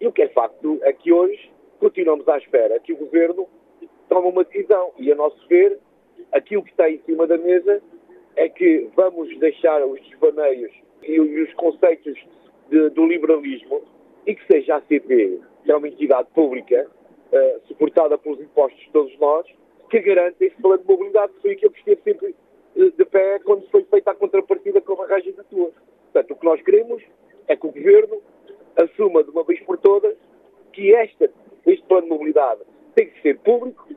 E o que é facto é que hoje continuamos à espera que o Governo tome uma decisão. E, a nosso ver, aquilo que está em cima da mesa é que vamos deixar os desvaneios e os conceitos do liberalismo e que seja a ACP, que é uma entidade pública, suportada pelos impostos de todos nós, que garanta esse plano de mobilidade, que foi aquilo que esteve sempre de pé quando foi feita a contrapartida com a barragem da Tua. Portanto, o que nós queremos é que o Governo assuma de uma vez por todas que este plano de mobilidade tem que ser público